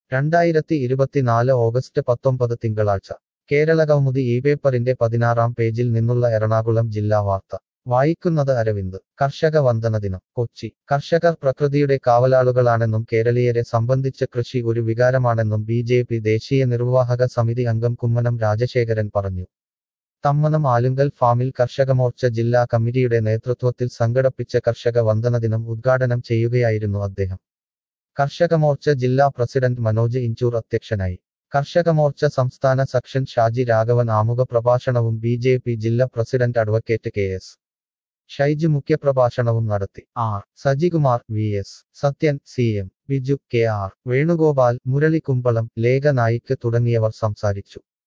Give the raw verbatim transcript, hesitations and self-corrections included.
രണ്ടായിരത്തി ഇരുപത്തിനാല് ഓഗസ്റ്റ് പത്തൊമ്പത് തിങ്കളാഴ്ച കേരളകൗമുദി ഈ പേപ്പറിന്റെ പതിനാറാം പേജിൽ നിന്നുള്ള എറണാകുളം ജില്ലാ വാർത്ത വായിക്കുന്നത് അരവിന്ദ്. കർഷക വന്ദനദിനം കൊച്ചി. കർഷകർ പ്രകൃതിയുടെ കാവലാളുകളാണെന്നും കേരളീയരെ സംബന്ധിച്ച് കൃഷി ഒരു വികാരമാണെന്നും ബി ജെ പി ദേശീയ നിർവാഹക സമിതി അംഗം കുമ്മനം രാജശേഖരൻ പറഞ്ഞു. തമ്മനം ആലുങ്കൽ ഫാമിൽ കർഷകമോർച്ച ജില്ലാ കമ്മിറ്റിയുടെ നേതൃത്വത്തിൽ സംഘടിപ്പിച്ച കർഷക വന്ദനദിനം ഉദ്ഘാടനം ചെയ്യുകയായിരുന്നു അദ്ദേഹം. കർഷകമോർച്ച ജില്ലാ പ്രസിഡന്റ് മനോജ് ഇഞ്ചൂർ അധ്യക്ഷനായി. കർഷകമോർച്ച സംസ്ഥാന സെക്ഷൻ ഷാജി രാഘവൻ ആമുഖ പ്രഭാഷണവും ബി ജെ പി ജില്ലാ president advocate K S Shaiju മുഖ്യപ്രഭാഷണവും നടത്തി. R Sajikumar, V S Sathyan, C M Biju, K R Venugopal, Murali Kumbalam, Lekha Naik തുടങ്ങിയവർ സംസാരിച്ചു.